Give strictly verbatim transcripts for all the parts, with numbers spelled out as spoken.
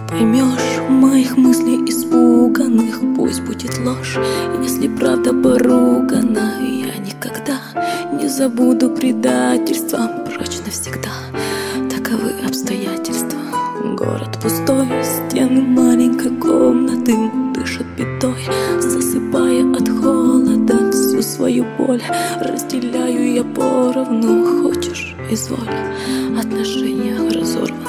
Поймешь моих мыслей испуганных, пусть будет ложь, если правда поругана. Я никогда не забуду предательства, прочь навсегда. Таковы обстоятельства. Город пустой, стены маленькой комнаты дышат бедой, засыпая от холода всю свою боль. Разделяю я поровну, хочешь — изволь, отношения разорваны.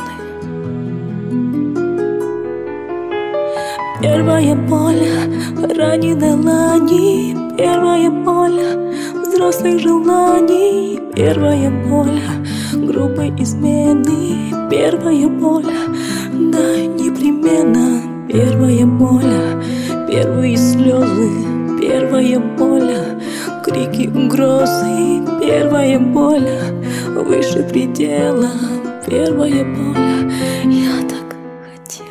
Первая боль раненой лани, первая боль взрослых желаний, первая боль грубой измены, первая боль, да, непременно. Первая боль, первые слезы, первая боль, крики угрозы, первая боль выше предела, первая боль. Я так хотела.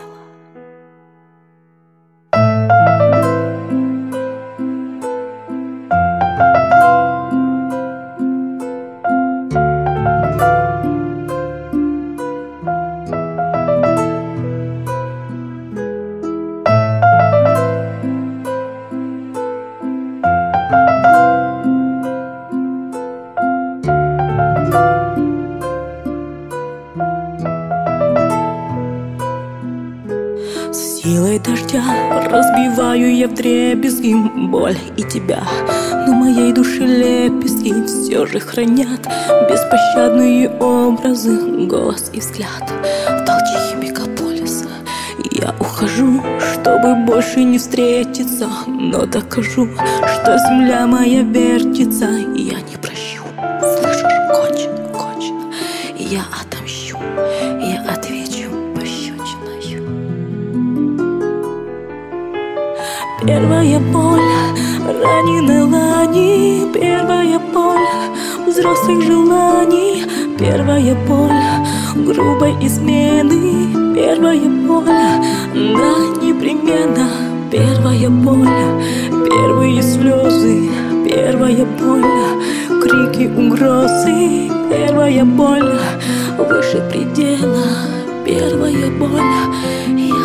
Силой дождя разбиваю я вдребезги боль и тебя, но моей душе лепестки все же хранят беспощадные образы, голос и взгляд. В толчье мегаполиса я ухожу, чтобы больше не встретиться, но докажу, что земля моя вертится. Я не прощу, слышишь, кончено, кончено. Я отомщу, я отвечу пощечиною. Первая боль раненой лани, первая боль взрослых желаний, первая боль грубой измены, первая боль, да, непременно. Первая боль, первые слезы, первая боль, крики угрозы, первая боль выше предела, первая боль.